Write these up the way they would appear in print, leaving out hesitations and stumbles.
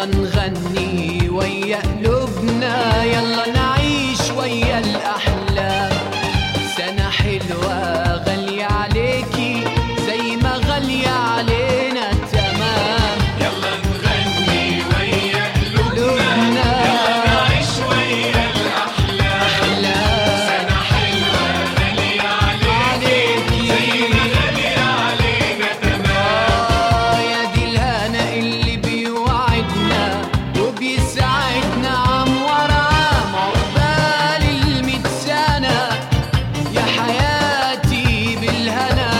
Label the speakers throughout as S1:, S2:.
S1: نغني ويا قلوبنا، يلا نعيش ويا الأحلام. سنة حلوة غالية عليكي زي ما غالية علينا تمام.
S2: يلا نغني ويا قلوبنا، يلا نعيش ويا الأحلام. سنة حلوة غالية عليكي زي ما غالية علينا تمام.
S1: يا دي الهنا اللي بيوعدنا وبيساعدنا عام ورا عام، عقبال ال100 سنة يا حياتي بالهنا.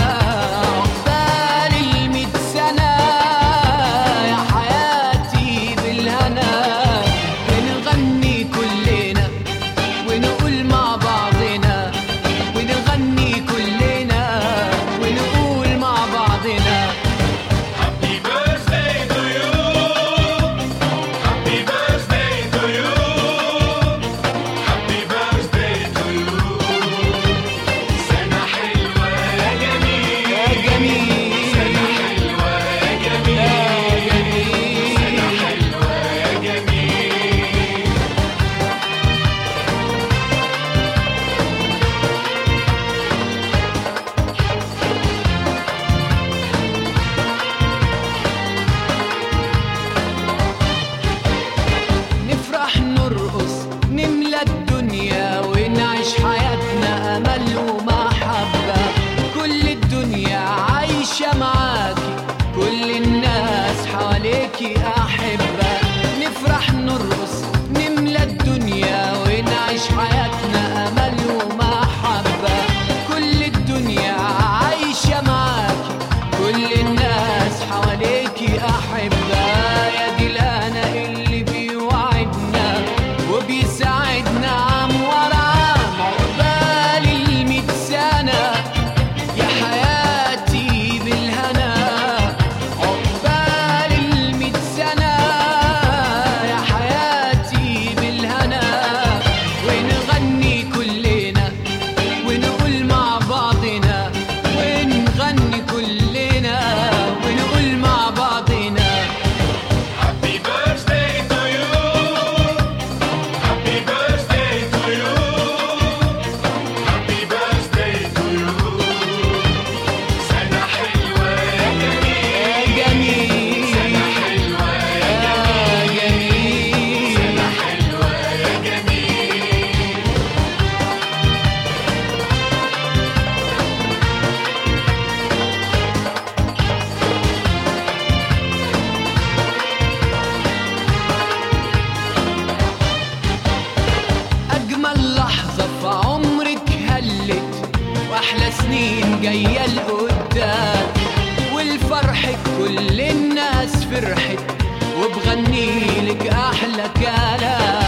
S1: عقبال ال100 سنة يا حياتي بالهنا. ونغني كلنا ونقول مع بعضنا، ونغني كلنا ونقول مع بعضنا.
S2: Happy birthday to you, happy birthday to you, happy birthday to you. سنة حلوة يا جميل،
S1: يا جميل
S2: سنة حلوة يا جميل، سنة حلوة يا جميل.
S1: نفرح نرقص نملى الدنيا ونعيش حياتنا أمل ومحبة. كل الدنيا عايشة معاكي، كل الناس حواليكي أحبة. نفرح نرقص نملى الدنيا ونعيش حياتنا أمل ومحبة. كل الدنيا عايشة معاكي، كل الناس حواليكي أحبة. يا دي الهنا اللي بيوعدنا وبيساعدنا عام ورا عام، عقبال ال100 سنة يا حياتي بالهنا. عقبال ال100 سنة يا حياتي بالهنا. ونغني كلنا ونقول مع بعضنا، ونغني كلنا ونقول مع بعضنا.
S2: Happy birthday to you, happy birthday to you, happy birthday to you. سنة حلوة يا جميل،
S1: يا جميل
S2: سنة حلوة يا جميل، سنة حلوة يا جميل.
S1: أجمل لحظة في عمرك هلت، وأحلى سنين جاية لقدام. والفرح كل الناس فرحت، وبغني لك أحلى كلام.